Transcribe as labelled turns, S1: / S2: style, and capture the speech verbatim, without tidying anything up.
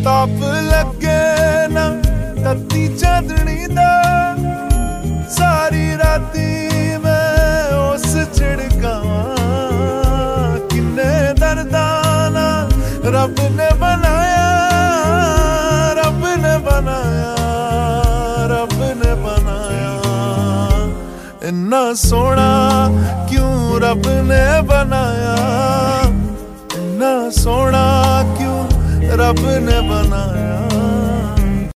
S1: ताप लगे ना तत्ती चांदनी दा सारी राती मैं उस छिड़कावां किन्ने दर्दां रब ने बनाया रब ने बनाया रब ने बनाया इन्ना सोहना क्यों रब ने बनाया इन्ना सोहना क्यों रब ने बनाया।